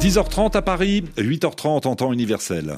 10h30 à Paris, 8h30 en temps universel.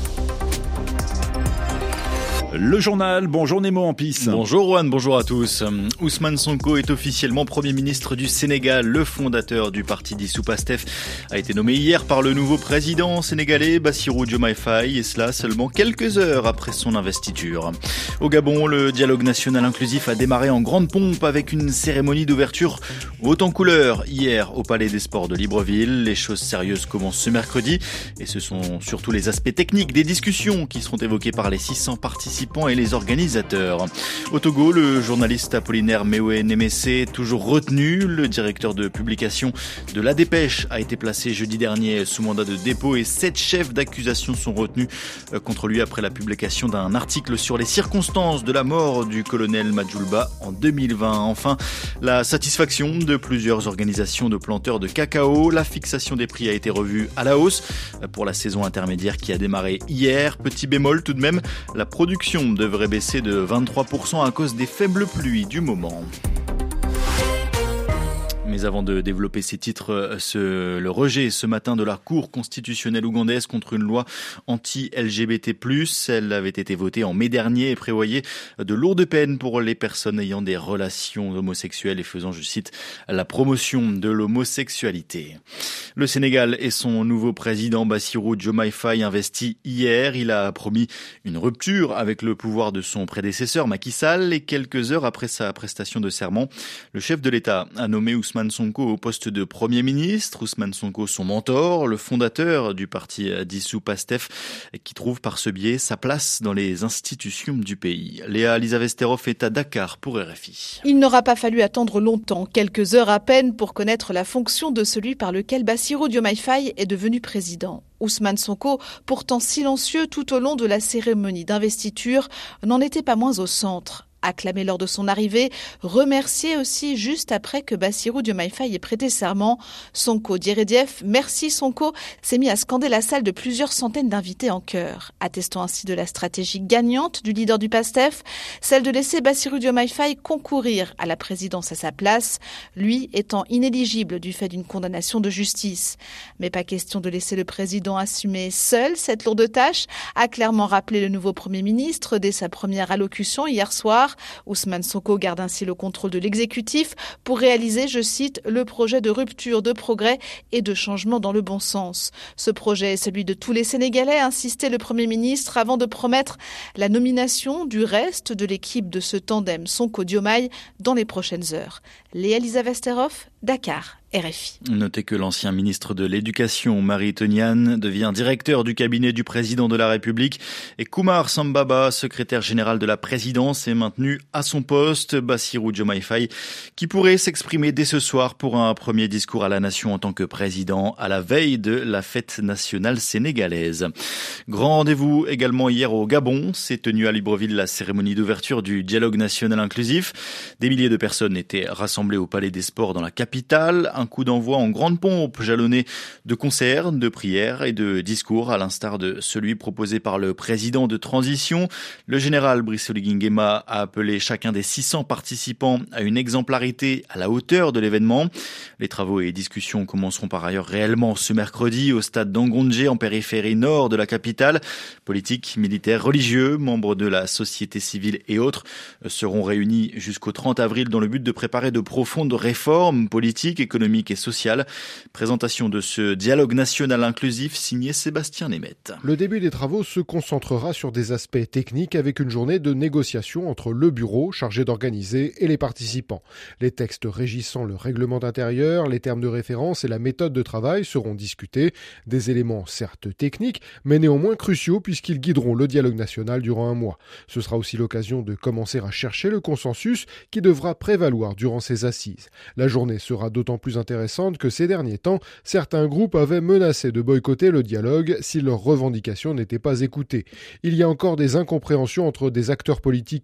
Le journal, bonjour Nemo en pisse. Bonjour Juan, bonjour à tous. Ousmane Sonko est officiellement Premier ministre du Sénégal. Le fondateur du parti dissous PASTEF a été nommé hier par le nouveau président sénégalais Bassirou Diomaye Faye, et cela seulement quelques heures après son investiture. Au Gabon, le dialogue national inclusif a démarré en grande pompe avec une cérémonie d'ouverture haute en couleurs hier au Palais des Sports de Libreville. Les choses sérieuses commencent ce mercredi et ce sont surtout les aspects techniques des discussions qui seront évoqués par les 600 participants et les organisateurs. Au Togo, le journaliste Apollinaire Mewe Nemessé est toujours retenu. Le directeur de publication de La Dépêche a été placé jeudi dernier sous mandat de dépôt et 7 chefs d'accusation sont retenus contre lui après la publication d'un article sur les circonstances de la mort du colonel Madjoulba en 2020. Enfin, la satisfaction de plusieurs organisations de planteurs de cacao. La fixation des prix a été revue à la hausse pour la saison intermédiaire qui a démarré hier. Petit bémol tout de même, la production devrait baisser de 23% à cause des faibles pluies du moment. Mais avant de développer ces titres, le rejet ce matin de la Cour constitutionnelle ougandaise contre une loi anti-LGBT+. Elle avait été votée en mai dernier et prévoyait de lourdes peines pour les personnes ayant des relations homosexuelles et faisant, je cite, la promotion de l'homosexualité. Le Sénégal et son nouveau président Bassirou Diomaye Faye investi hier. Il a promis une rupture avec le pouvoir de son prédécesseur Macky Sall et quelques heures après sa prestation de serment, le chef de l'État a nommé Ousmane Sonko au poste de Premier ministre. Ousmane Sonko, son mentor, le fondateur du parti dissous PASTEF, qui trouve par ce biais sa place dans les institutions du pays. Léa Lizavesterov est à Dakar pour RFI. Il n'aura pas fallu attendre longtemps, quelques heures à peine, pour connaître la fonction de celui par lequel Bassirou Diomaye Faye est devenu président. Ousmane Sonko, pourtant silencieux tout au long de la cérémonie d'investiture, n'en était pas moins au centre. Acclamé lors de son arrivée, remercié aussi juste après que Bassirou Diomaye Faye ait prêté serment. Sonko Djeredieff, merci Sonko, s'est mis à scander la salle de plusieurs centaines d'invités en chœur, attestant ainsi de la stratégie gagnante du leader du PASTEF, celle de laisser Bassirou Diomaye Faye concourir à la présidence à sa place, lui étant inéligible du fait d'une condamnation de justice. Mais pas question de laisser le président assumer seul cette lourde tâche, a clairement rappelé le nouveau Premier ministre dès sa première allocution hier soir. Ousmane Sonko garde ainsi le contrôle de l'exécutif pour réaliser, je cite, le projet de rupture, de progrès et de changement dans le bon sens. Ce projet est celui de tous les Sénégalais, a insisté le Premier ministre avant de promettre la nomination du reste de l'équipe de ce tandem Sonko-Diomaye dans les prochaines heures. Léa Lizavesterov, Dakar. RFI. Notez que l'ancien ministre de l'Éducation, Marie Tonian, devient directeur du cabinet du président de la République et Koumar Sambaba, secrétaire général de la présidence, est maintenu à son poste. Bassirou Diomaye Faye, qui pourrait s'exprimer dès ce soir pour un premier discours à la nation en tant que président à la veille de la fête nationale sénégalaise. Grand rendez-vous également hier au Gabon. S'est tenue à Libreville la cérémonie d'ouverture du dialogue national inclusif. Des milliers de personnes étaient rassemblées au Palais des Sports dans la capitale. Un coup d'envoi en grande pompe, jalonné de concerts, de prières et de discours, à l'instar de celui proposé par le président de transition. Le général Brice Oligui Nguema a appelé chacun des 600 participants à une exemplarité à la hauteur de l'événement. Les travaux et discussions commenceront par ailleurs réellement ce mercredi au stade d'Angondje, en périphérie nord de la capitale. Politiques, militaires, religieux, membres de la société civile et autres seront réunis jusqu'au 30 avril dans le but de préparer de profondes réformes politiques, économiques et sociale. Présentation de ce dialogue national inclusif signé Sébastien Nemeth. Le début des travaux se concentrera sur des aspects techniques avec une journée de négociation entre le bureau chargé d'organiser et les participants. Les textes régissant le règlement d'intérieur, les termes de référence et la méthode de travail seront discutés. Des éléments certes techniques, mais néanmoins cruciaux puisqu'ils guideront le dialogue national durant un mois. Ce sera aussi l'occasion de commencer à chercher le consensus qui devra prévaloir durant ces assises. La journée sera d'autant plus intéressante que ces derniers temps, certains groupes avaient menacé de boycotter le dialogue si leurs revendications n'étaient pas écoutées. Il y a encore des incompréhensions entre des acteurs politiques et nous,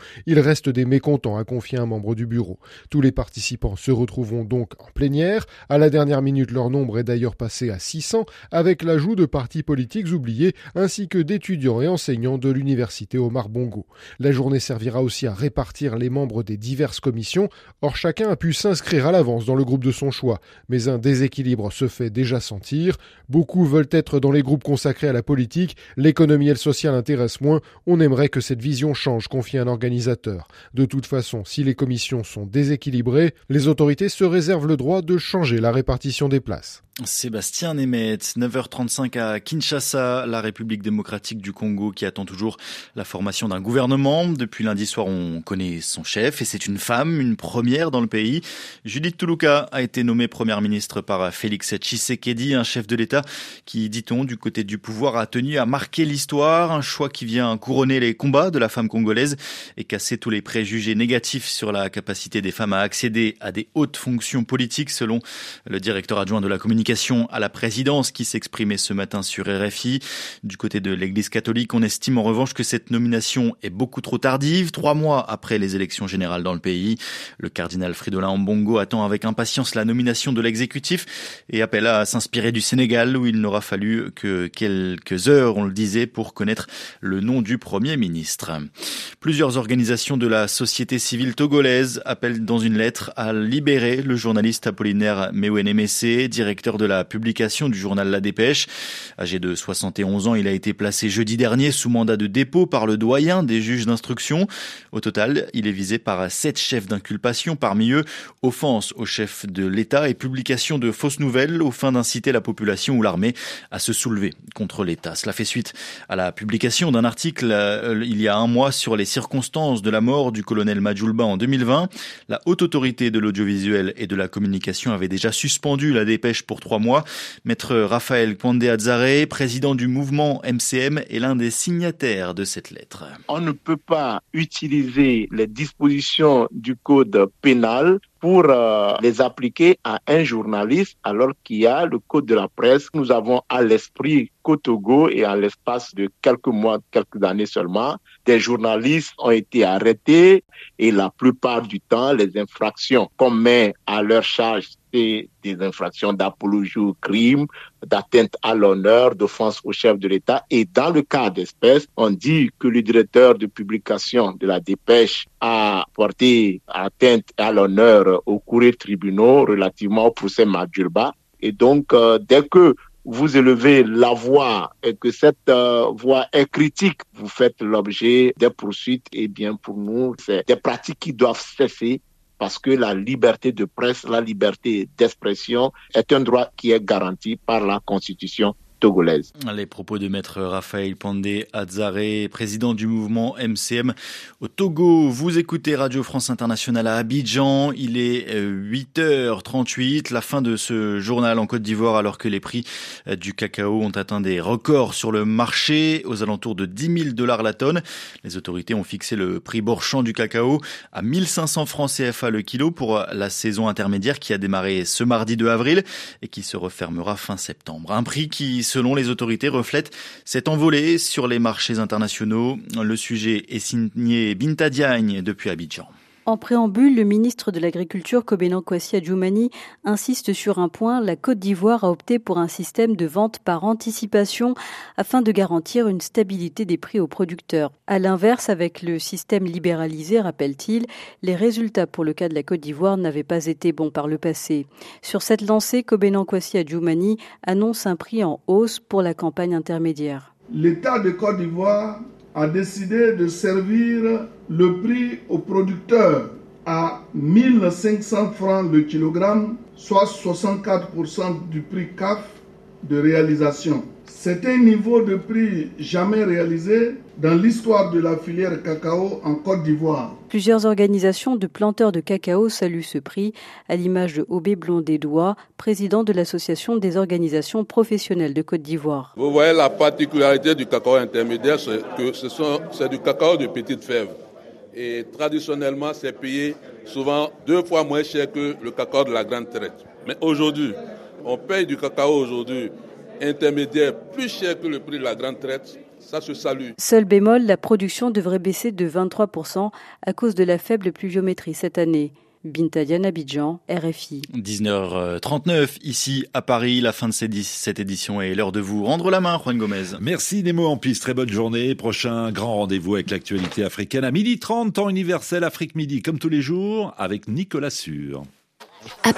Il reste des mécontents, a confié un membre du bureau. Tous les participants se retrouveront donc en plénière. À la dernière minute, leur nombre est d'ailleurs passé à 600, avec l'ajout de partis politiques oubliés, ainsi que d'étudiants et enseignants de l'université Omar Bongo. La journée servira aussi à répartir les membres des diverses commissions. Or, chacun a pu s'inscrire à l'avance dans le groupe de son choix. Mais un déséquilibre se fait déjà sentir. Beaucoup veulent être dans les groupes consacrés à la politique. L'économie et le social intéressent moins. On aimerait que cette vision change, confie un organisateur. De toute façon, si les commissions sont déséquilibrées, les autorités se réservent le droit de changer la répartition des places. Sébastien Nemeth, 9h35 à Kinshasa, la République démocratique du Congo qui attend toujours la formation d'un gouvernement. Depuis lundi soir, on connaît son chef et c'est une femme, une première dans le pays. Judith Tuluka a été nommée première ministre par Félix Tshisekedi, un chef de l'État qui, dit-on, du côté du pouvoir a tenu à marquer l'histoire. Un choix qui vient couronner les combats de la femme congolaise et casser tous les préjugés négatifs sur la capacité des femmes à accéder à des hautes fonctions politiques, selon le directeur adjoint de la communication à la présidence qui s'exprimait ce matin sur RFI. Du côté de l'Église catholique, on estime en revanche que cette nomination est beaucoup trop tardive, 3 mois après les élections générales dans le pays. Le cardinal Fridolin Ambongo attend avec impatience la nomination de l'exécutif et appelle à s'inspirer du Sénégal où il n'aura fallu que quelques heures, on le disait, pour connaître le nom du Premier ministre. Plusieurs organisations de la société civile togolaise appellent dans une lettre à libérer le journaliste Apollinaire Mewenemesse, directeur de la publication du journal La Dépêche. Âgé de 71 ans, il a été placé jeudi dernier sous mandat de dépôt par le doyen des juges d'instruction. Au total, il est visé par 7 chefs d'inculpation, parmi eux offense au chef de l'État et publication de fausses nouvelles aux fins d'inciter la population ou l'armée à se soulever contre l'État. Cela fait suite à la publication d'un article il y a un mois sur les circonstances de la mort du colonel Madjoulba en 2020. La haute autorité de l'audiovisuel et de la communication avait déjà suspendu La Dépêche pour 3 mois. Maître Raphaël Kwande-Adzaré, président du mouvement MCM, est l'un des signataires de cette lettre. On ne peut pas utiliser les dispositions du code pénal pour les appliquer à un journaliste alors qu'il y a le code de la presse. Nous avons à l'esprit qu'au Togo et à l'espace de quelques mois, quelques années seulement, des journalistes ont été arrêtés et la plupart du temps, les infractions qu'on met à leur charge, c'est des infractions d'apologie au crime, d'atteinte à l'honneur, d'offense au chef de l'État. Et dans le cas d'espèce, on dit que le directeur de publication de La Dépêche a porté atteinte à l'honneur aux courriers tribunaux relativement au procès Madjoulba. Et donc, dès que vous élevez la voix et que cette voix est critique, vous faites l'objet des poursuites. Et bien, pour nous, c'est des pratiques qui doivent cesser parce que la liberté de presse, la liberté d'expression est un droit qui est garanti par la Constitution togolaise. Les propos de maître Raphaël Kwande-Adzaré, président du mouvement MCM au Togo. Vous écoutez Radio France Internationale à Abidjan. Il est 8h38, la fin de ce journal en Côte d'Ivoire alors que les prix du cacao ont atteint des records sur le marché aux alentours de 10 000 $ la tonne. Les autorités ont fixé le prix borchant du cacao à 1500 francs CFA le kilo pour la saison intermédiaire qui a démarré ce mardi 2 avril et qui se refermera fin septembre. Un prix qui, selon les autorités, reflète cette envolée sur les marchés internationaux. Le sujet est signé Binta Diagne depuis Abidjan. En préambule, le ministre de l'Agriculture, Kobena Kwasi Adjoumani, insiste sur un point. La Côte d'Ivoire a opté pour un système de vente par anticipation afin de garantir une stabilité des prix aux producteurs. À l'inverse, avec le système libéralisé, rappelle-t-il, les résultats pour le cas de la Côte d'Ivoire n'avaient pas été bons par le passé. Sur cette lancée, Kobena Kwasi Adjoumani annonce un prix en hausse pour la campagne intermédiaire. L'État de Côte d'Ivoire a décidé de servir le prix aux producteurs à 1500 francs le kilogramme, soit 64% du prix CAF de réalisation. C'est un niveau de prix jamais réalisé dans l'histoire de la filière cacao en Côte d'Ivoire. Plusieurs organisations de planteurs de cacao saluent ce prix, à l'image de Obé Blondé-Doua, président de l'Association des organisations professionnelles de Côte d'Ivoire. Vous voyez la particularité du cacao intermédiaire, c'est que c'est du cacao de petite fève. Et traditionnellement, c'est payé souvent 2 fois moins cher que le cacao de la grande traite. Mais aujourd'hui, on paye du cacao intermédiaire plus cher que le prix de la grande traite. Ça se salue. Seul bémol, la production devrait baisser de 23% à cause de la faible pluviométrie cette année. Binta Diane, Abidjan, RFI. 19h39 ici à Paris. La fin de cette édition est l'heure de vous rendre la main, Juan Gomez. Merci Nemo en piste, très bonne journée. Prochain grand rendez-vous avec l'actualité africaine à 12h30, temps universel Afrique Midi, comme tous les jours, avec Nicolas Sûr.